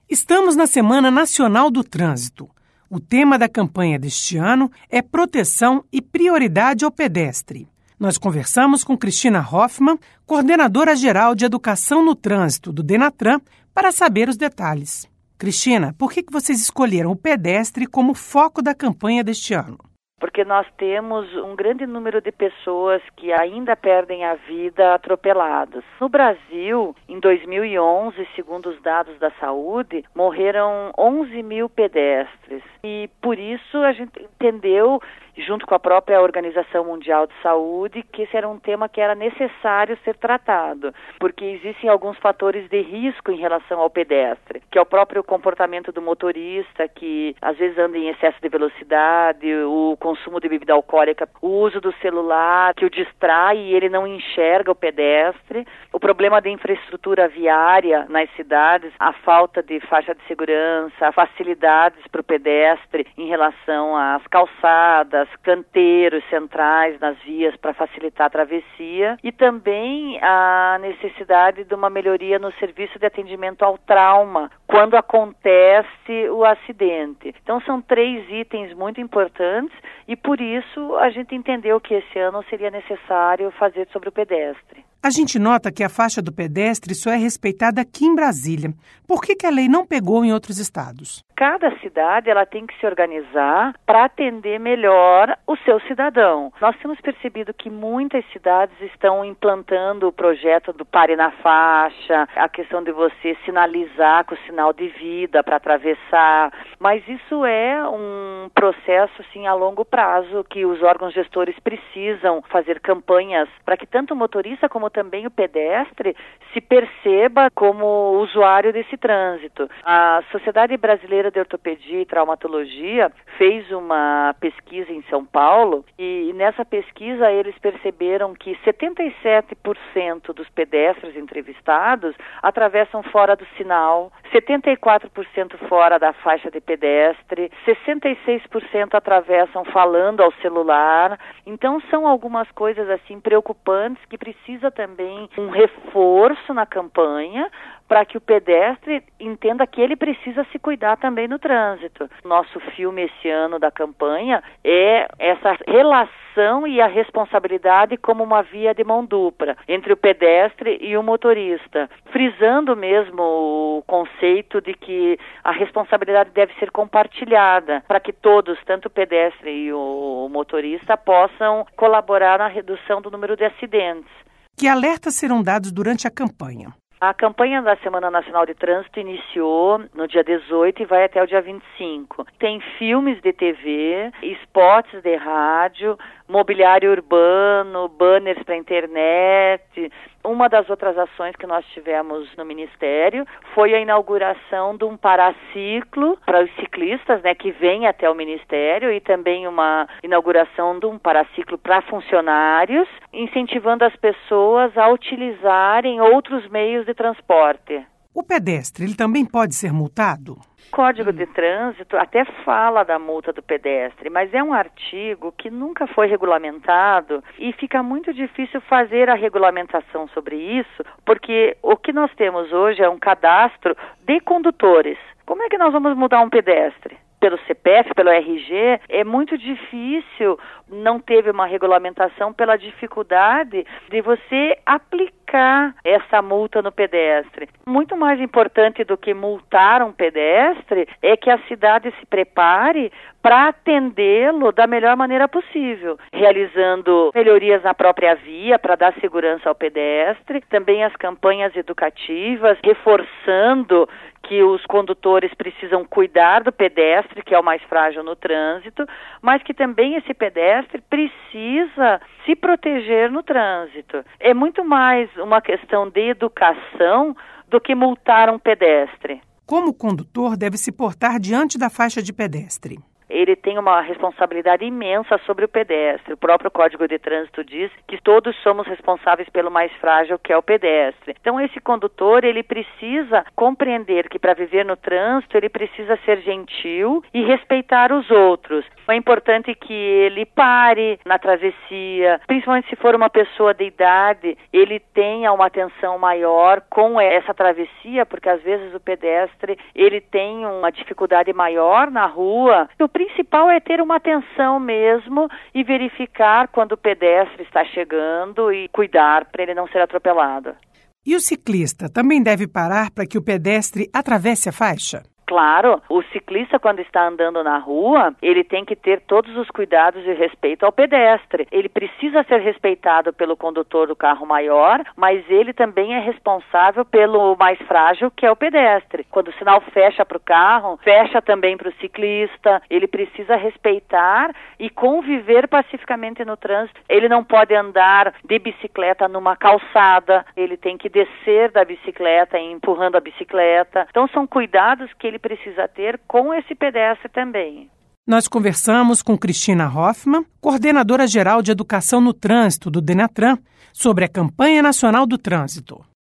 Estamos na Semana Nacional do Trânsito. O tema da campanha deste ano é proteção e prioridade ao pedestre. Nós conversamos com Cristina Hoffmann, coordenadora geral de Educação no Trânsito do Denatran, para saber os detalhes. Cristina, por que vocês escolheram o pedestre como foco da campanha deste ano? Porque nós temos um grande número de pessoas que ainda perdem a vida atropeladas. No Brasil, em 2011, segundo os dados da saúde, morreram 11 mil pedestres. E por isso a gente entendeu, junto com a própria Organização Mundial de Saúde, que esse era um tema que era necessário ser tratado, porque existem alguns fatores de risco em relação ao pedestre, que é o próprio comportamento do motorista, que às vezes anda em excesso de velocidade, o consumo de bebida alcoólica, o uso do celular, que o distrai e ele não enxerga o pedestre, o problema de infraestrutura viária nas cidades, a falta de faixa de segurança, facilidades para o pedestre em relação às calçadas, canteiros centrais nas vias para facilitar a travessia e também a necessidade de uma melhoria no serviço de atendimento ao trauma quando acontece o acidente. Então são 3 itens muito importantes e por isso a gente entendeu que esse ano seria necessário fazer sobre o pedestre. A gente nota que a faixa do pedestre só é respeitada aqui em Brasília. Por que a lei não pegou em outros estados? Cada cidade ela tem que se organizar para atender melhor o seu cidadão. Nós temos percebido que muitas cidades estão implantando o projeto do pare na faixa, a questão de você sinalizar com o sinal de vida para atravessar, mas isso é um processo assim, a longo prazo que os órgãos gestores precisam fazer campanhas para que tanto o motorista como também o pedestre se perceba como usuário desse trânsito. A Sociedade Brasileira de Ortopedia e Traumatologia fez uma pesquisa em São Paulo e nessa pesquisa eles perceberam que 77% dos pedestres entrevistados atravessam fora do sinal, 74% fora da faixa de pedestre, 66% atravessam falando ao celular. Então são algumas coisas assim preocupantes que precisa também um reforço na campanha para que o pedestre entenda que ele precisa se cuidar também no trânsito. Nosso filme esse ano da campanha é essa relação e a responsabilidade como uma via de mão dupla entre o pedestre e o motorista, frisando mesmo o conceito de que a responsabilidade deve ser compartilhada para que todos, tanto o pedestre e o motorista, possam colaborar na redução do número de acidentes. Que alertas serão dados durante a campanha? A campanha da Semana Nacional de Trânsito iniciou no dia 18 e vai até o dia 25. Tem filmes de TV, spots de rádio, mobiliário urbano, banners para internet. Uma das outras ações que nós tivemos no Ministério foi a inauguração de um paraciclo para os ciclistas, que vem até o Ministério e também uma inauguração de um paraciclo para funcionários, incentivando as pessoas a utilizarem outros meios de transporte. O pedestre, ele também pode ser multado? O Código de Trânsito até fala da multa do pedestre, mas é um artigo que nunca foi regulamentado e fica muito difícil fazer a regulamentação sobre isso, porque o que nós temos hoje é um cadastro de condutores. Como é que nós vamos mudar um pedestre? Pelo CPF, pelo RG, é muito difícil, não teve uma regulamentação pela dificuldade de você aplicar essa multa no pedestre. Muito mais importante do que multar um pedestre é que a cidade se prepare para atendê-lo da melhor maneira possível, realizando melhorias na própria via para dar segurança ao pedestre, também as campanhas educativas, reforçando que os condutores precisam cuidar do pedestre, que é o mais frágil no trânsito, mas que também esse pedestre precisa se proteger no trânsito. É muito mais uma questão de educação do que multar um pedestre. Como o condutor deve se portar diante da faixa de pedestre? ele tem uma responsabilidade imensa sobre o pedestre. O próprio Código de Trânsito diz que todos somos responsáveis pelo mais frágil, que é o pedestre. Então, esse condutor, ele precisa compreender que para viver no trânsito, ele precisa ser gentil e respeitar os outros. É importante que ele pare na travessia, principalmente se for uma pessoa de idade, ele tenha uma atenção maior com essa travessia, porque às vezes o pedestre, ele tem uma dificuldade maior na rua. O principal é ter uma atenção mesmo e verificar quando o pedestre está chegando e cuidar para ele não ser atropelado. E o ciclista também deve parar para que o pedestre atravesse a faixa? Claro, o ciclista, quando está andando na rua, ele tem que ter todos os cuidados de respeito ao pedestre. Ele precisa ser respeitado pelo condutor do carro maior, mas ele também é responsável pelo mais frágil, que é o pedestre. Quando o sinal fecha para o carro, fecha também para o ciclista. Ele precisa respeitar e conviver pacificamente no trânsito. Ele não pode andar de bicicleta numa calçada, ele tem que descer da bicicleta empurrando a bicicleta. Então, são cuidados que ele precisa ter com esse pedestre também. Nós conversamos com Cristina Hoffmann, coordenadora geral de Educação no Trânsito do Denatran, sobre a Campanha Nacional do Trânsito.